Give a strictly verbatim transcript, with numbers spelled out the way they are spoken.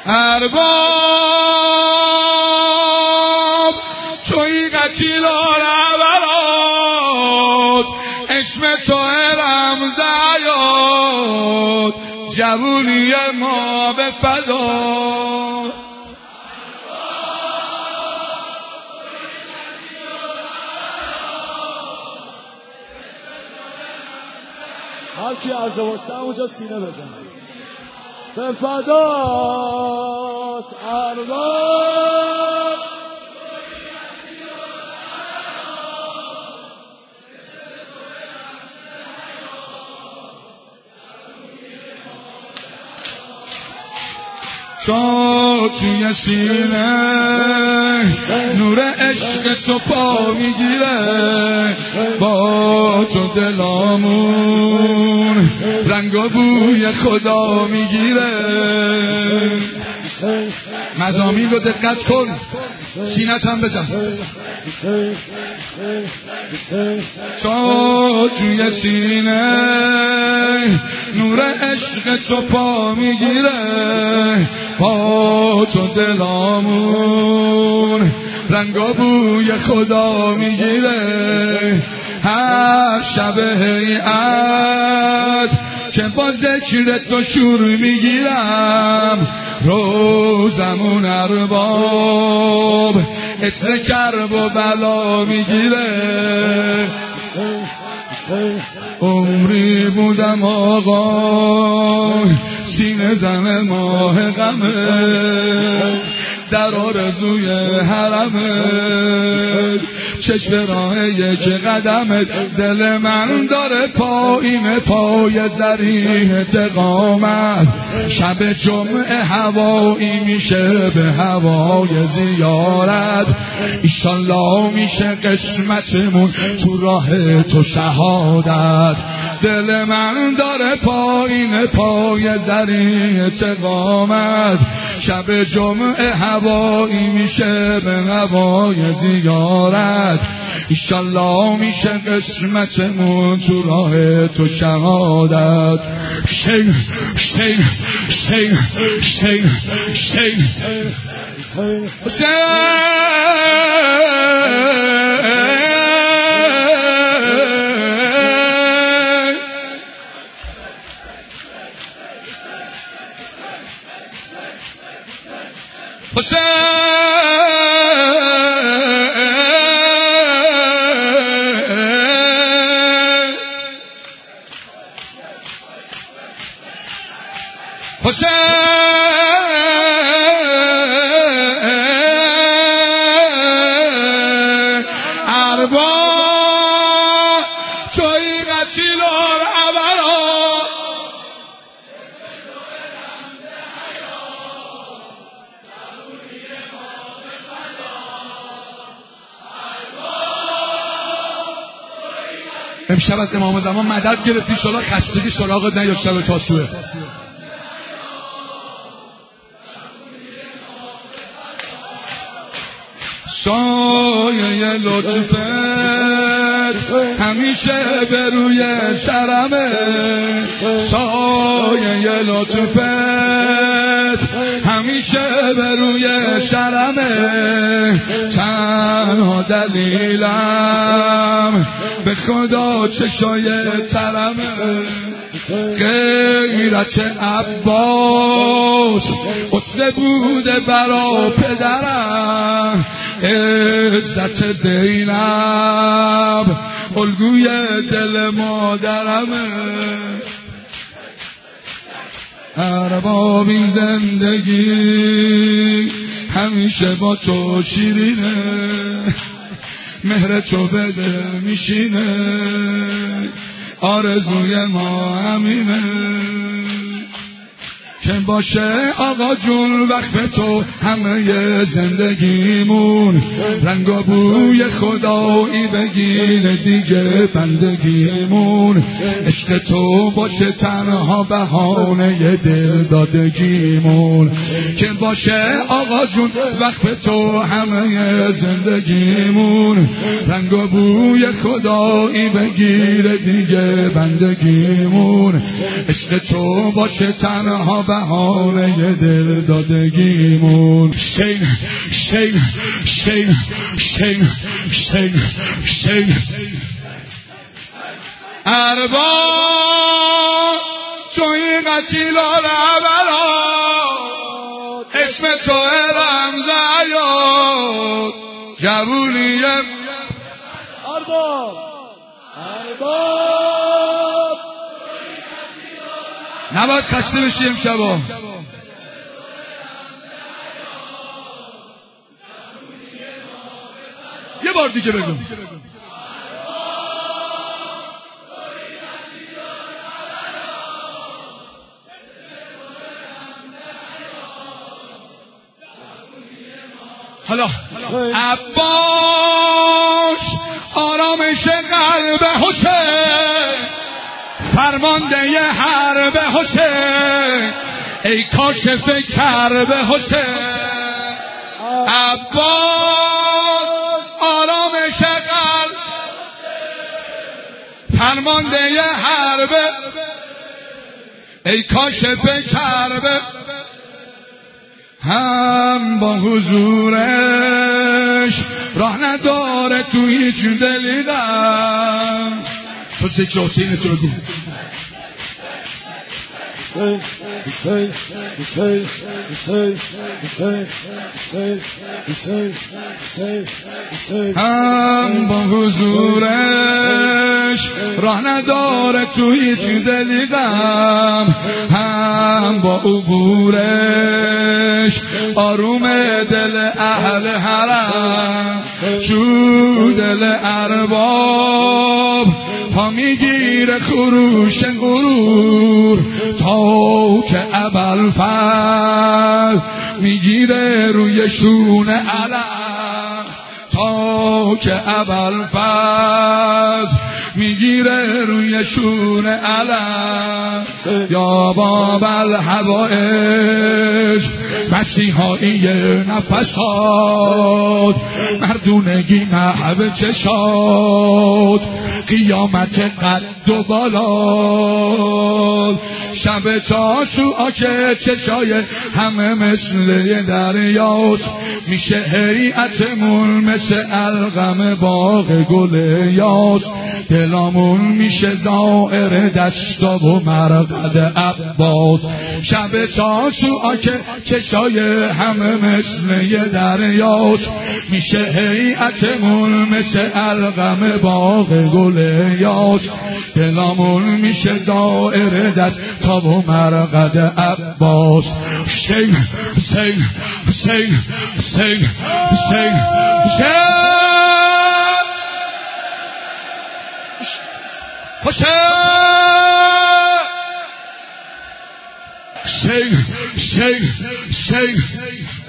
ارباب چوی قتیل روراد اسم تو رمز حیات جوونی ما به فدا هر کی عرض واسه اونجا سینه بزن به فداست ارباب تو توی سینه نور عشق تو پا میگیره با تو دلامون رنگ و بوی خدا میگیره مزامین رو دقت کن سینت هم بزن تو توی سینه نور عشق تو پا میگیره با تو دلامون رنگ و بوی خدا میگیره هر شب هیئت که با ذکر تو شور میگیرم روزمون ارباب عطر کرب و بلا میگیره عمری بودم آقا سینه زن ماه غمه در آرزوی حرمت چشم راه یک قدمت دل من داره پایین پای ذریح تقامت شب جمعه هوایی میشه به هوای زیارت ایشالله میشه قسمتمون تو راه تو شهادت دل من داره پایین پای ذریح تقامت شب جمعه هوایی میشه به هوای زیارت ایشالله میشه قسمتمون تو راه تو شهادت شیخ شیخ شیخ شیخ شیخ امشب از امام زمان مدد گرفتی شلا خستگی سراغت نه یا شب تاسوه سایه لطفت همیشه به روی سرمه سایه لطفت همیشه به روی سرمه تنها دلیلم به خدا چشای ترمه غیرت عباس قصه بوده برا پدرم عزت زینب الگوی دل مادرمه ارباب این زندگی همیشه با تو شیرینه مهر تو بده میشینه آرزوی ما همینه که باشه آقا جون وقف تو همه زندگیمون رنگ و بوی خدایی بگیره دیگه بندگیمون عشق تو باشه تنها بهانه دل دادگیمون که باشه آقا جون وقف تو همه زندگیمون رنگ و بوی خدایی بگیره دیگه بندگیمون عشق تو باشه تنها بهانه دل دادگیمون. شین شین شین شین شین شین ارباب توی قتیلا ربلا اسم تو رمز عیاد جوونی ارباب ارباب نباید خسته بشی امشبا. یه بار دیگه بگو. حالا عباس آرامش قلب حسین فرمانده حرب حسین ای کاشف کرب حسین. عباس آرامش قلب فرمانده حرب ای کاشف کرب هم با حضورش راه نداره تو هیچ دلیلم. تو ذکر حسین تو بگو. هم با حضورش راه نداره تو هیچ دلیلم. هم با عبورش آروم دل اهل حرم چو دل ارباب پا میگیره خروش غرور تا که ابوالفضل میگیره روی شونه علم تا که ابوالفضل میگیره روی شونه علم. یا باب الحوائج مسیحایی نفسات مردونگی محب چشات قیامت قد و بالات شب چاشوعا که چشای همه مثل دریاست میشه هیئتمون مثل القم باغ گل یاس دلامون میشه زائر دشتا و مرقد عباس. شب چاشوعا که چشای همه مثل دریاست میشه هیئتمون مثل القم باغ گل یاس دلامون میشه زائر دست تا و مرقد عباس. حسین حسین حسین حسین حسین حسین حسین حسین حسین